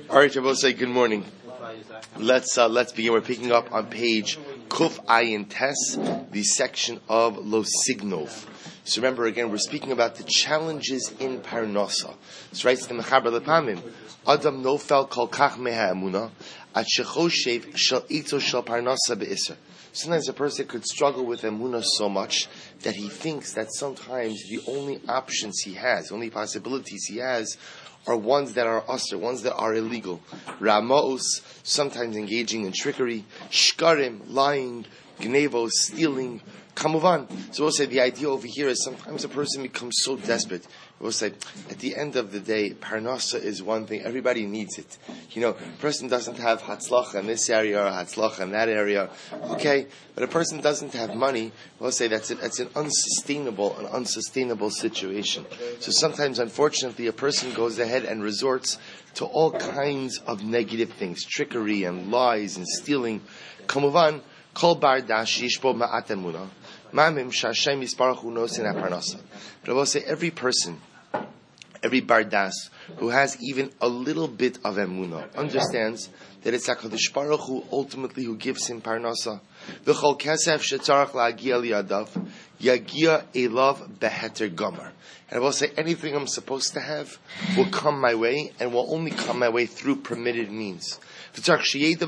All right, Shabbos, say good morning. Let's begin. We're picking up on page Kuf Ayin Tes, the section of Losignov. So remember, again, we're speaking about the challenges in Parnasa. So writes the Mechaber Lepamim, Adam nofel kol kach meha emuna, at shechoshev shel itzo shel Parnasa be'isr. Sometimes a person could struggle with emuna so much that he thinks that sometimes the only options he has, only possibilities he has, are ones that are usr, ones that are illegal. Ramaos, sometimes engaging in trickery, shkarim, lying, gnevos, stealing, kamuvan. So we'll say the idea over here is sometimes a person becomes so desperate. We'll say, at the end of the day, parnasa is one thing. Everybody needs it. A person doesn't have hatzlacha in this area or hatzlacha in that area. Okay, but a person doesn't have money. We'll say that's an unsustainable situation. So sometimes, unfortunately, a person goes ahead and resorts to all kinds of negative things, trickery and lies and stealing. Kamuvan, kol bar dash yishbo ma'at emuna. Mamim shashem yisparach hu nosin ha-parnasa. But I will say every person, every bardas who has even a little bit of emunah understands that it's HaKadosh Baruch Hu ultimately who gives him parnasa. V'chol kesef shetzarach la'agia liyadav yagia elav beheter gomer. And I will say anything I'm supposed to have will come my way and will only come my way through permitted means. And a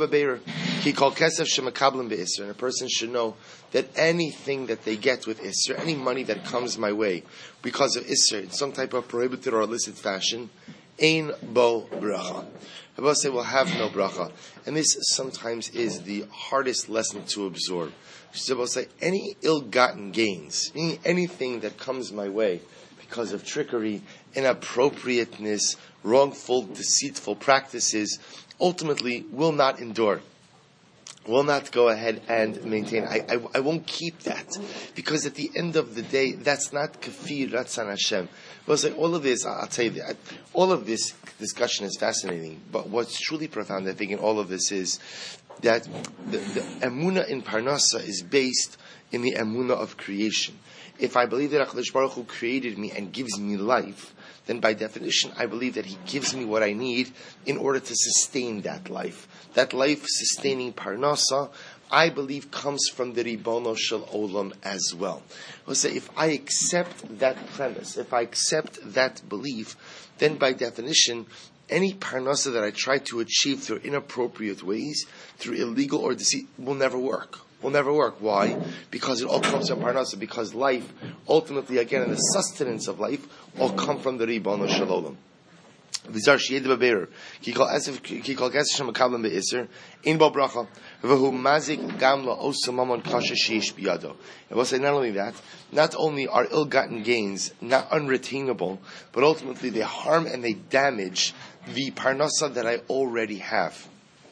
person should know that anything that they get with Isser, any money that comes my way because of Isser in some type of prohibited or illicit fashion, ein bo bracha. I will say will have no bracha. And this sometimes is the hardest lesson to absorb. I will say any ill-gotten gains, meaning anything that comes my way because of trickery, inappropriateness, wrongful, deceitful practices, ultimately will not endure, will not go ahead and maintain. I won't keep that, because at the end of the day, that's not kafir ratzan Hashem. Well, say all of this, I'll tell you that all of this discussion is fascinating, but what's truly profound, I think, in all of this is that the emunah in Parnasa is based in the emunah of creation. If I believe that HaKadosh Baruch Hu created me and gives me life, then by definition, I believe that He gives me what I need in order to sustain that life. That life-sustaining parnasa, I believe, comes from the Ribono Shel Olam as well. I'll say, if I accept that premise, if I accept that belief, then by definition, any parnasa that I try to achieve through inappropriate ways, through illegal or deceit, will never work. Will never work. Why? Because it all comes from parnasa. Because life, ultimately, again, in the sustenance of life, all come from the Ribono Shel Olam. V'zar sheyed b'beir ki kol kesef shemakablan be'isr ein bo bracha v'hu mazik gam la'osa mamon kasha sheish biyado. I will say not only that, not only are ill-gotten gains not unretainable, but ultimately they harm and they damage the parnasa that I already have.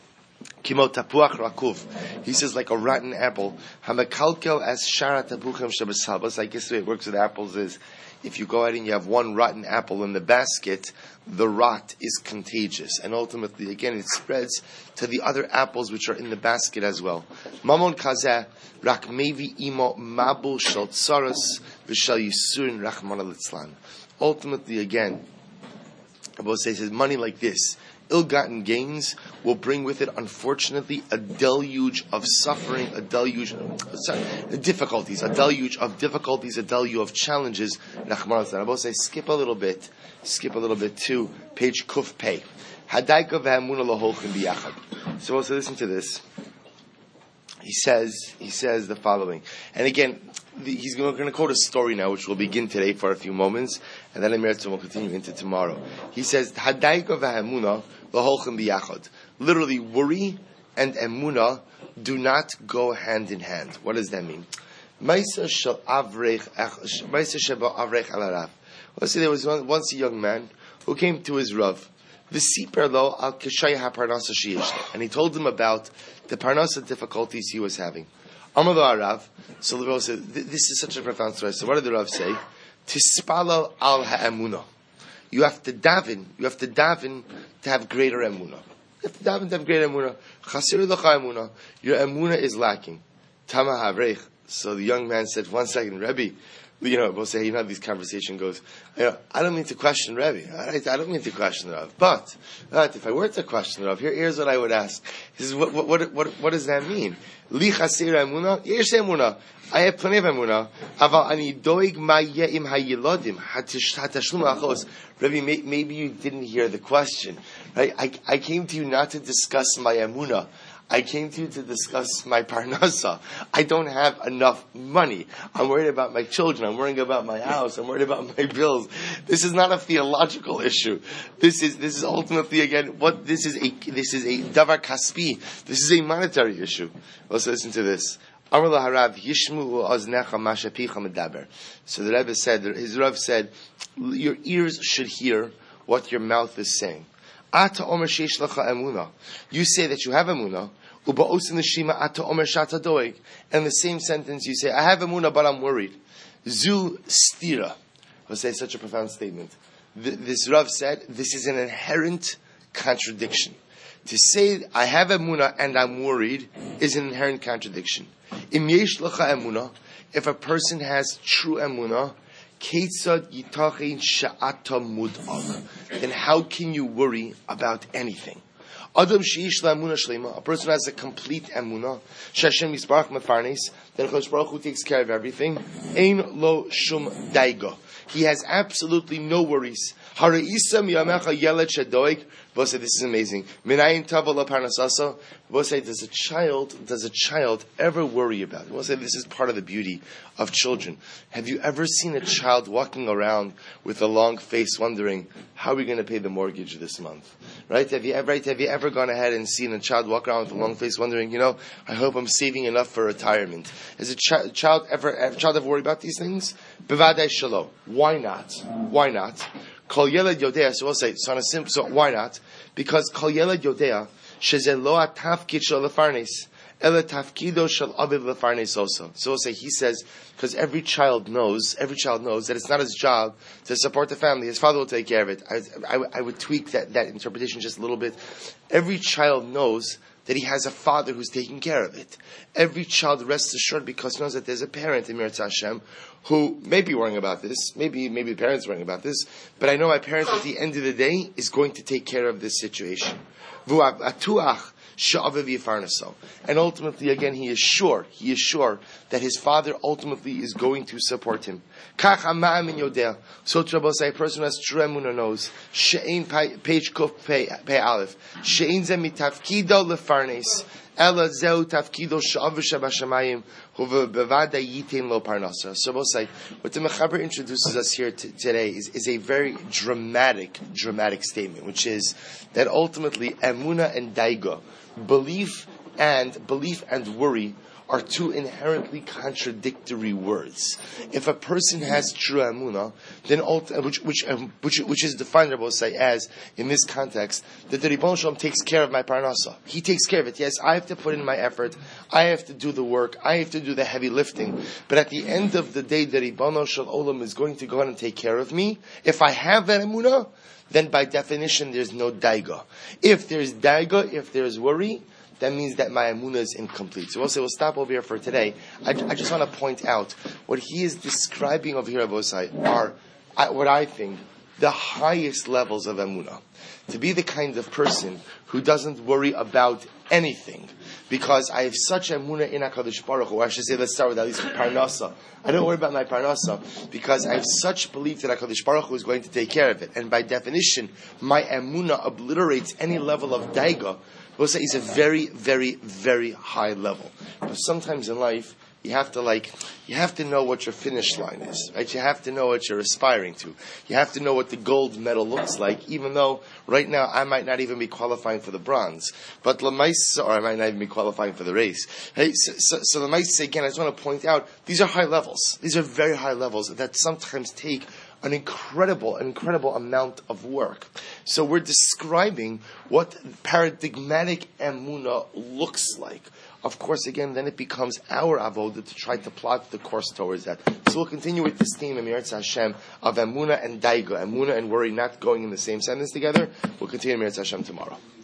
Kimo tapuach rakuv. He says like a rotten apple. Hamakalkel as shara tapuchem shabasalbas. I guess the way it works with apples is, if you go out and you have one rotten apple in the basket, the rot is contagious. And ultimately, again, it spreads to the other apples which are in the basket as well. Mamon kazeh rak mevi imo mabul shel tsaras v'shel yisurin rachmana litzlan. Ultimately, again, Abba says money like this, ill-gotten gains, will bring with it, unfortunately, a deluge of suffering, a deluge of difficulties, a deluge of challenges. I will say, skip a little bit to page Kuf Pei. So also listen to this. He says the following, and again, he's going to quote a story now, which will begin today for a few moments, and then Emiratu will continue into tomorrow. He says, literally, worry and emuna do not go hand in hand. What does that mean? Let's say there was once a young man who came to his Rav, and he told him about the parnasa difficulties he was having. So the Rav said, this is such a profound story. So what did the Rav say? Tispalal al ha'emunah. You have to daven to have greater emunah. You have to daven to have greater emunah. Chasir l'cha emunah. Your emunah is lacking. Tama havrech. So the young man said, 1 second, Rebbe, We'll say, these conversation goes, I don't mean to question Rebbe. I don't mean to question Rav. But if I were to question Rav, here's what I would ask. He says, what does that mean? Li chasir emuna? Yesh emuna. I have plenty of emuna. Aval ani doig ma ye'im hayilodim. Hatashlum achos. Rebbe, maybe you didn't hear the question. Right? I came to you not to discuss my emuna. I came to you to discuss my parnasa. I don't have enough money. I'm worried about my children. I'm worried about my house. I'm worried about my bills. This is not a theological issue. This is ultimately, again, this is a davar kaspi. This is a monetary issue. Let's listen to this. So the Rebbe said, his Rav said, your ears should hear what your mouth is saying. You say that you have emunah, and in the same sentence you say, I have emunah, but I'm worried. Zu stira. I'll say such a profound statement. This Rav said, this is an inherent contradiction. To say, I have emunah and I'm worried, is an inherent contradiction. If a person has true emunah, then how can you worry about anything? A person has a complete emunah, then Chosh Baruch Hu takes care of everything. Ein lo shum daiga. He has absolutely no worries. This is amazing. Does a child ever worry about it? This is part of the beauty of children. Have you ever seen a child walking around with a long face wondering, how are we going to pay the mortgage this month? Right? Have you ever gone ahead and seen a child walk around with a long face wondering, I hope I'm saving enough for retirement? Has a child ever worry about these things? Bevadai shalom. Why not? Why not? Kol yeled yodea. So we'll say, so why not? Because kol yeled yodea sheze lo atafkid shel lefarnes ela tafkido shel aviv lefarnes also. So we'll say, he says, because every child knows that it's not his job to support the family. His father will take care of it. I would tweak that interpretation just a little bit. Every child knows that he has a father who's taking care of it. Every child rests assured because he knows that there's a parent in Mirat Hashem who may be worrying about this. Maybe the parents are worrying about this. But I know my parent at the end of the day is going to take care of this situation. And ultimately, again, he is sure that his father ultimately is going to support him. So a person who has true emunah knows, page kuf pei aleph, she'ein ze mitafkido lefarnes, ela zeu tafkido sha'av shabashamayim, huvevada yitin lo parnasa. So we'll say, what the Mechaber introduces us here today is a very dramatic statement, which is that ultimately emunah and daiga, belief and worry, are two inherently contradictory words. If a person has true emunah, then which is defined, I will say, as in this context that the Ribbon Shalom takes care of my parnasa. He takes care of it. Yes, I have to put in my effort. I have to do the work. I have to do the heavy lifting. But at the end of the day, the Ribbon Shalom is going to go on and take care of me. If I have that emunah, then by definition there's no daiga. If there's daiga, if there's worry, that means that my emunah is incomplete. So we'll stop over here for today. I just want to point out what he is describing over here, Avosai, are what I think the highest levels of emunah. To be the kind of person who doesn't worry about anything, because I have such emunah in HaKadosh Baruch Hu. Or I should say, let's start with at least parnasa. I don't worry about my parnasa because I have such belief that HaKadosh Baruch Hu is going to take care of it. And by definition, my emunah obliterates any level of daiga. We'll say it's a very, very, very high level. But sometimes in life, you have to know what your finish line is, right? You have to know what you're aspiring to. You have to know what the gold medal looks like, even though right now I might not even be qualifying for the bronze. But Lamaisa, or I might not even be qualifying for the race. Hey, so Lamaisa, again, I just want to point out, these are high levels. These are very high levels that sometimes take an incredible amount of work. So we're describing what paradigmatic emunah looks like. Of course, again, then it becomes our avodah to try to plot the course towards that. So we'll continue with this theme, Emirat Hashem, of emunah and daiga, emunah and worry not going in the same sentence together. We'll continue Emirat Hashem tomorrow.